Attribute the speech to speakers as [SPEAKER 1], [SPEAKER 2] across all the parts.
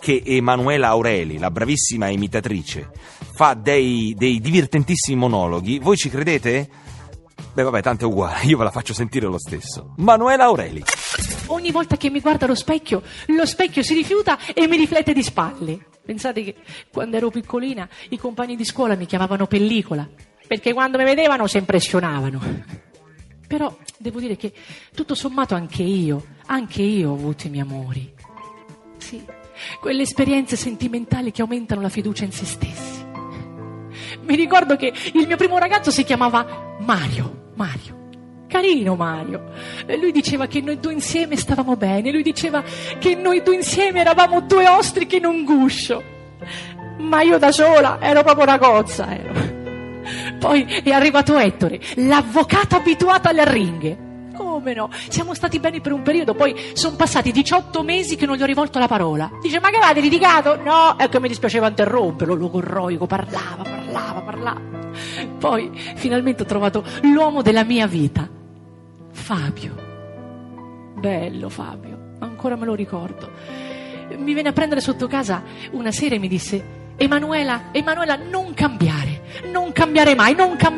[SPEAKER 1] che Emanuela Aureli, la bravissima imitatrice, fa dei divertentissimi monologhi, voi ci credete? Beh vabbè, tanto è uguale, io ve la faccio sentire lo stesso. Manuela Aureli.
[SPEAKER 2] Ogni volta che mi guarda lo specchio si rifiuta e mi riflette di spalle. Pensate che quando ero piccolina i compagni di scuola mi chiamavano pellicola, perché quando mi vedevano si impressionavano. Però devo dire che tutto sommato anche io ho avuto i miei amori. Sì, quelle esperienze sentimentali che aumentano la fiducia in se stessi. Mi ricordo che il mio primo ragazzo si chiamava Mario. Carino Mario. E lui diceva che noi due insieme stavamo bene, lui diceva che noi due insieme eravamo due ostriche in un guscio. Ma io da sola ero proprio una cozza, Poi è arrivato Ettore, l'avvocato abituato alle arringhe. Come no? Siamo stati bene per un periodo, poi sono passati 18 mesi che non gli ho rivolto la parola. Dice, ma che avete litigato? No, è che mi dispiaceva interromperlo, logorroico, parlava. Poi finalmente ho trovato l'uomo della mia vita, Fabio. Bello Fabio, ancora me lo ricordo. Mi venne a prendere sotto casa una sera e mi disse, Emanuela, non cambiare mai.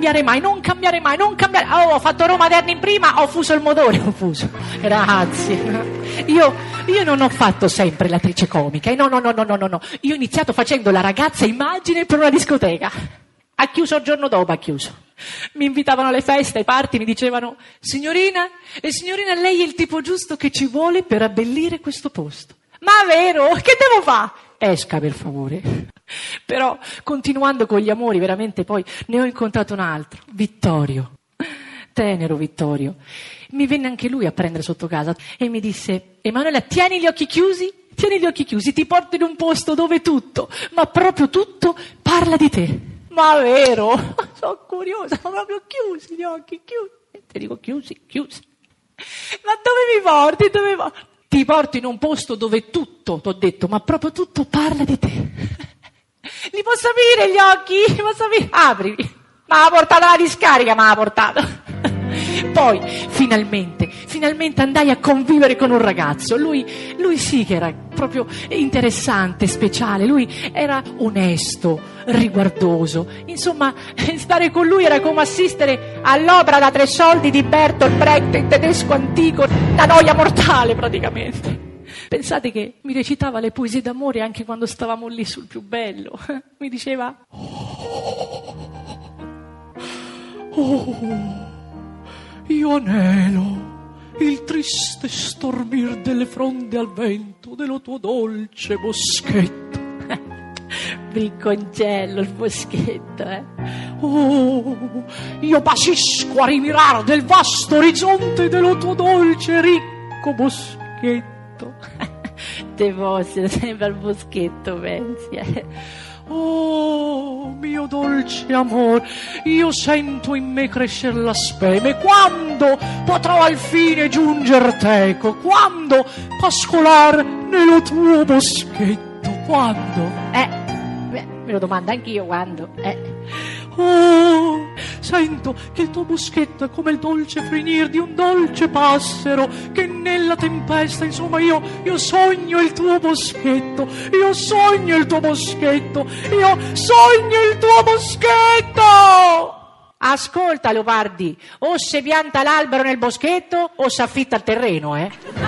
[SPEAKER 2] Oh, ho fatto Roma Terni prima, ho fuso il motore, Grazie. Io non ho fatto sempre l'attrice comica, no. Io ho iniziato facendo la ragazza immagine per una discoteca. Ha chiuso il giorno dopo, Mi invitavano alle feste, ai party, mi dicevano, signorina, lei è il tipo giusto che ci vuole per abbellire questo posto. Ma vero? Che devo fare? Esca per favore. Però continuando con gli amori, veramente poi ne ho incontrato un altro, Vittorio, tenero Vittorio. Mi venne anche lui a prendere sotto casa e mi disse, Emanuela, tieni gli occhi chiusi, ti porto in un posto dove tutto, ma proprio tutto, parla di te. Ma vero? Sono curiosa, sono proprio chiusi gli occhi, chiusi. Ti dico chiusi. Ma dove mi porti? Ti porto in un posto dove tutto, t'ho detto, ma proprio tutto parla di te. Li posso aprire gli occhi? Aprili. Ma ha portato la discarica, Poi, finalmente andai a convivere con un ragazzo. Lui sì che era proprio interessante, speciale. Lui era onesto, riguardoso. Insomma, stare con lui era come assistere all'opera da 3 soldi di Bertolt Brecht in tedesco antico, la noia mortale praticamente. Pensate che mi recitava le poesie d'amore anche quando stavamo lì sul più bello. Mi diceva... Io anelo il triste stormir delle fronde al vento dello tuo dolce boschetto. Bricconcello il boschetto, io basisco a rimirar del vasto orizzonte dello tuo dolce ricco boschetto. Te fosse sempre al boschetto, pensi, Oh, mio dolce amor, io sento in me crescer la speme. Quando potrò al fine giunger teco? Quando pascolar nello tuo boschetto? Quando? Me lo domanda anch'io, quando? Oh, sento che il tuo boschetto è come il dolce finir di un dolce passero che nella tempesta, insomma, io sogno il tuo boschetto, Ascolta, Leopardi, o se pianta l'albero nel boschetto o si affitta il terreno,